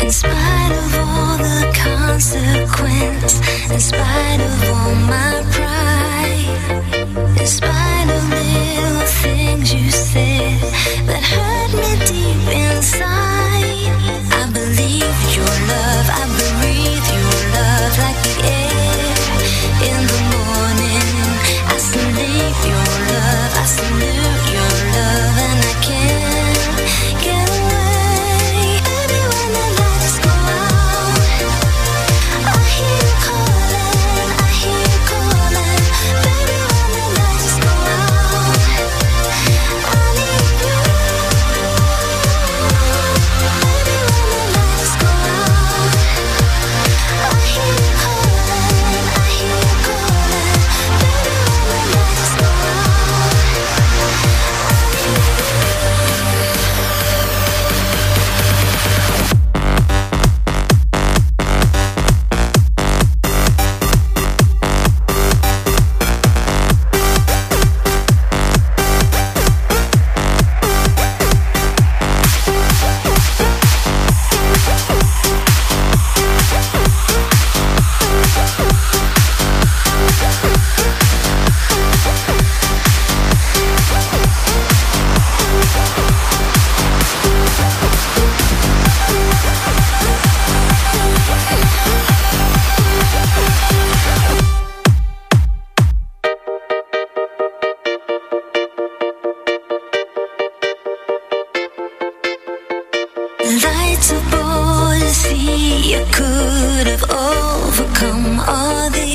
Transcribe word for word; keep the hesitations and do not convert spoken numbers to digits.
In spite of all the consequence, in spite of all my pride, in spite of little things you said that hurt me deep inside, I believe your love, I breathe your love like the air in the morning. I salute your love, I salute your love, and I can't get away. Baby, when the lights go out, I hear you calling, I hear you calling. Baby, when the lights go out, I need you. Baby, when the lights go out, I hear you calling, I hear you calling. Baby, when the lights go out, I need you. Lights aboard the sea, you could have overcome all the